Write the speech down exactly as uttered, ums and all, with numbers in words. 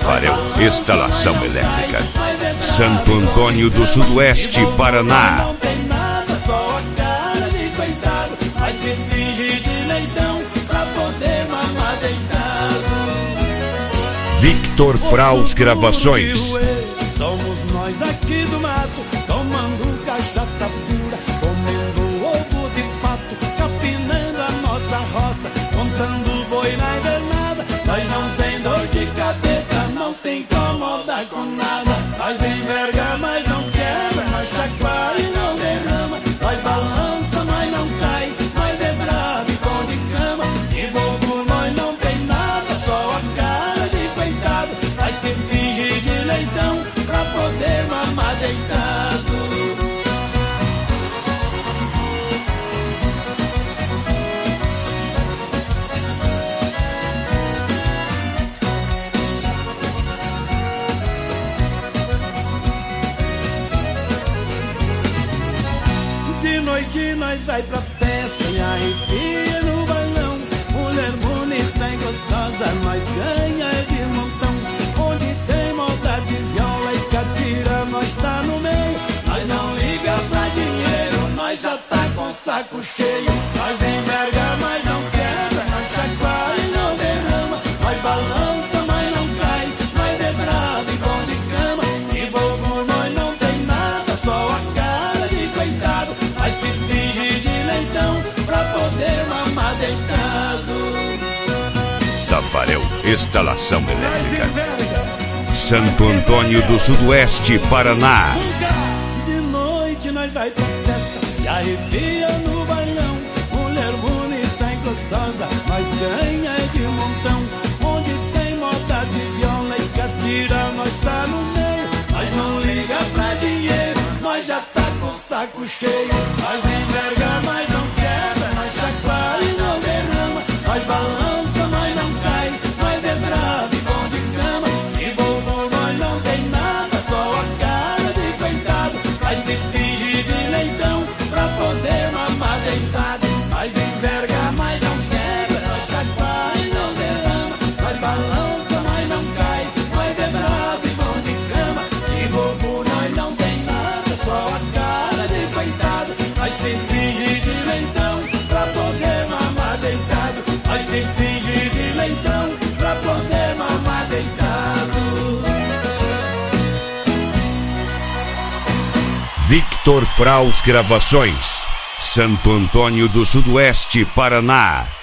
Tafarel Instalação Elétrica, Santo Antônio do Sudoeste, Paraná. Não tem nada, só a cara de coitado, mas se finge de leitão pra poder mamar deitado. Victor Fraus Gravações. Somos nós aqui do mato, tomando cachaça pura, comendo ovo de pato, capinando a nossa roça, contando boi na invernada. Nós não tem dor de cabeça, não se incomoda com nada. Nós enverga, mas não quebra, nós chacoalha e não derrama. Nós balança, mas não cai, nós é bravo e bom de cama. De bobo nós não tem nada, só a cara de coitado, nós se finge de leitão pra poder mamar deitado. De noite nós vai pra festa e arrepia no balão. Mulher bonita e gostosa, nós ganha de montão. Onde tem maldade, viola e catira, nós tá no meio. Nós não liga pra dinheiro, nós já tá com saco cheio. Nós enverga, mas não quebra, nós chacoalha e não derrama. Nós balança, mas não cai, nós é bravo e bom de cama. E bobo nós não tem nada, só a cara de coitado, nós se finge de leitão pra poder mamar deitado. Tafarel Instalação Elétrica, Santo Antônio do Sudoeste, Paraná. De noite nós vai pra festa e arrepia no bailão. Mulher bonita e gostosa, nós ganha de montão. Onde tem moda de viola e catira, nós tá no meio. Nós não liga pra dinheiro, nós já tá com saco cheio. Nós enverga, mas não quebra, nós chacoalha e não derrama. Nós balança, mas não cai, nós é bravo e bom de cama. E bobo nós não tem nada, só a cara de coitado, nós se finge de leitão pra poder mamar deitado. Nós enverga, mas não quebra, nós chacoalha e não derrama. Nós balança, mas não cai, nós é bravo e bom de cama. E bobo nós não tem nada, só a cara de coitado, nós se finge de leitão pra poder mamar deitado. Nós se finge de leitão pra poder mamar deitado. Victor Fraus Gravações, Santo Antônio do Sudoeste, Paraná.